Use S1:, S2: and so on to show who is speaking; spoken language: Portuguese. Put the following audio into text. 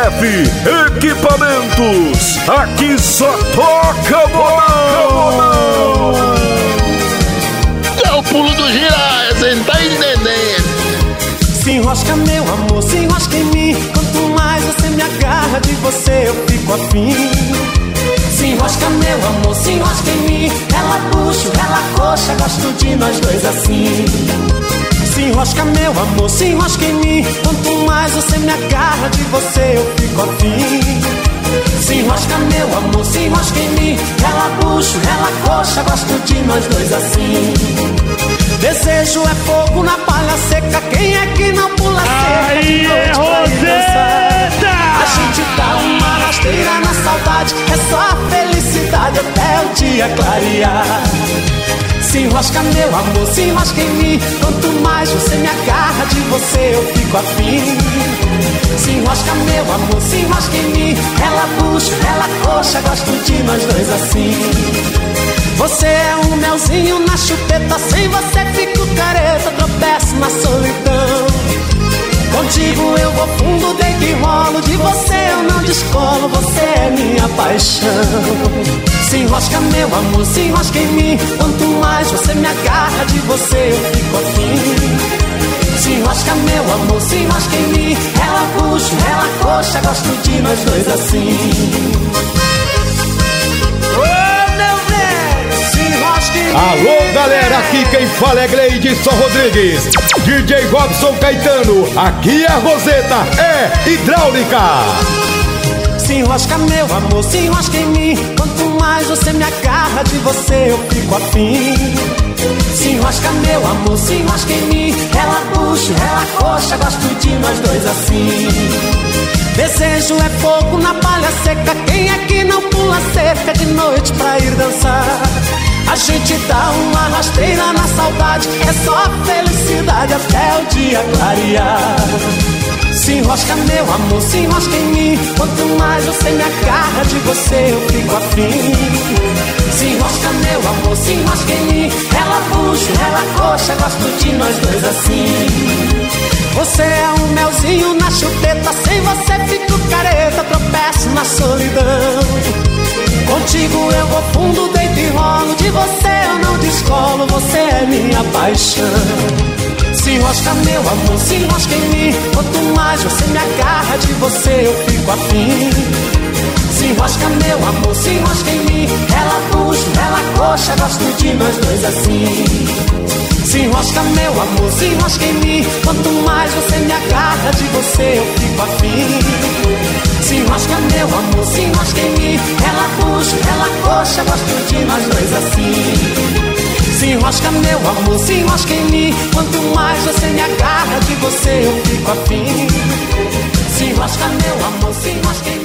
S1: MF Equipamentos, aqui só toca modão.
S2: É o pulo do gira, você não tá entendendo.
S3: Se enrosca meu amor, se enrosca em mim. Quanto mais você me agarra, de você eu fico afim. Se enrosca meu amor, se enrosca em mim. Ela puxa, ela coxa, gosto de nós dois assim. Se enrosca meu amor, se enrosca em mim. Quanto mais você me agarra, de você eu fico afim. Se enrosca meu amor, se enrosca em mim. Ela puxa, ela coxa, gosto de nós dois assim. Desejo é fogo na palha seca. Quem é que não pula cerca?
S4: Aí é Roseta!
S3: A gente dá uma rasteira na saudade. É só a felicidade até o dia clarear. Se enrosca meu amor, se enrosca em mim. Quanto mais você me agarra, de você eu fico afim. Se enrosca meu amor, se enrosca em mim. Ela puxa, ela coxa, gosto de nós dois assim. Você é um melzinho na chupeta. Sem você fico careta, tropeço na solidão. Contigo eu vou fundo, deito e rolo. De você eu não descolo, você é minha paixão. Se enrosca meu amor, se enrosca em mim. Quanto mais você me agarra, de você eu fico afim. Se enrosca meu amor, se enrosca em mim. Ela puxa, ela coxa, gosto de nós dois assim. Ô meu velho, se enrosca em mim.
S1: Alô galera, aqui quem fala é Gleidson Rodrigues, DJ Robson Caetano, aqui é a Roseta, é hidráulica.
S3: Se enrosca meu amor, se enrosca em mim. Quanto mais você me agarra, de você eu fico afim. Se enrosca meu amor, se enrosca em mim. Ela puxa, ela coxa, gosto de nós dois assim. Desejo é fogo na palha seca. Quem é que não pula cerca de noite pra ir dançar? A gente dá uma rasteira na saudade. É só felicidade até o dia clarear. Se enrosca meu amor, se enrosca em mim. Quanto mais você me agarra, de você eu fico afim. Se enrosca meu amor, se enrosca em mim. Ela puxa, ela coxa, gosto de nós dois assim. Você é um melzinho na chupeta. Sem você fico careta, tropeço na solidão. Contigo eu vou fundo, deito e rolo. De você eu não descolo, você é minha paixão. Se enrosca meu amor, se enrosca em mim. Quanto mais você me agarra, de você eu fico afim. Se enrosca meu amor, se enrosca em mim. Ela puxa, ela coxa, gosto de nós dois assim. Se enrosca meu amor, se enrosca em mim. Quanto mais você me agarra, de você eu fico afim. Se enrosca meu amor, se enrosca em mim. Ela puxa, ela coxa, gosto de nós dois assim. Se enrosca meu amor, se enrosca em mim. Quanto mais você me agarra, de você eu fico afim. Se enrosca meu amor, se enrosca em mim.